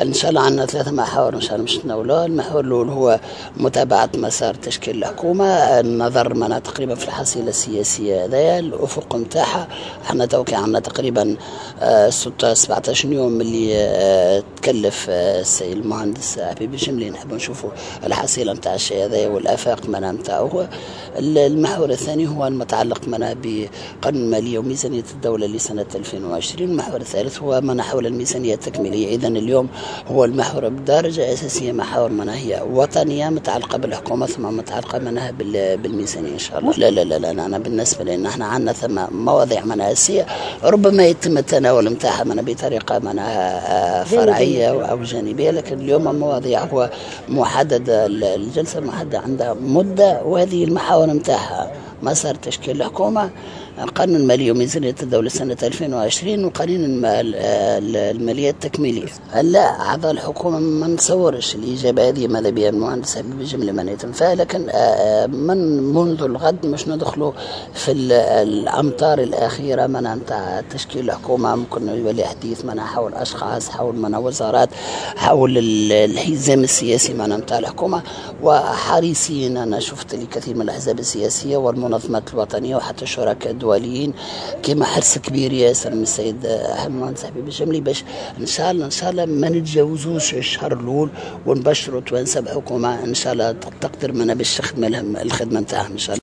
إن شاء الله عندنا 3 محاور إن شاء الله مش نتناولوها. المحور الأول هو متابعة مسار تشكيل الحكومة، النظر منا تقريبا في الحصيلة السياسية هذايا الأفق نتاعها. احنا توكي عندنا تقريبا 17 يوم اللي تكلف السيد المهندس حبيب الجملي نحب نشوفوا الحصيلة نتاع الشيء هذايا والآفاق منا نتاعو. المحور الثاني هو المتعلق منا بقانون المالية وميزانية الدولة لسنة 2020. المحور الثالث هو منا حول الميزانية التكميلية. إذن اليوم هو المحور بدرجة أساسية محاور منها هي وطنية متعلقة بالحكومة ثم متعلقة منها بالميزانية إن شاء الله. لا أنا بالنسبة لنا احنا عندنا ثم مواضيع منها أساسية ربما يتم التناول متاعها منها بطريقة منها فرعية أو جانبية، لكن اليوم مواضيع هو محددة، الجلسة محددة عندها مدة وهذه المحاور متاعها مسار تشكيل الحكومة، قانون المالية وميزانية الدولة سنة 2020 وقانون المالية التكميلية. هلا أعضاء الحكومة ما نتصورش الإجابة هذه ماذا بها المهندس حبيب الجملي ما يتنفع، لكن منذ الغد مش ندخلوا في الأمطار الأخيرة نتاع تشكيل الحكومة. ممكن يولي حديث حول أشخاص، حول وزارات، حول الحزام السياسي نتاع الحكومة. وحريصين أنا شفت لكثير من الأحزاب السياسية والمنظمات الوطنية وحتى الشركاء الدوليين كما حرص كبير ياسر من السيد المهندس حبيب الجملي باش ان شاء الله ما نتجاوزوش الشهر الاول ونبشروا توانسه بحكومه ان شاء الله تقدر منا باش تخدم لهم الخدمه نتاعهم ان شاء الله.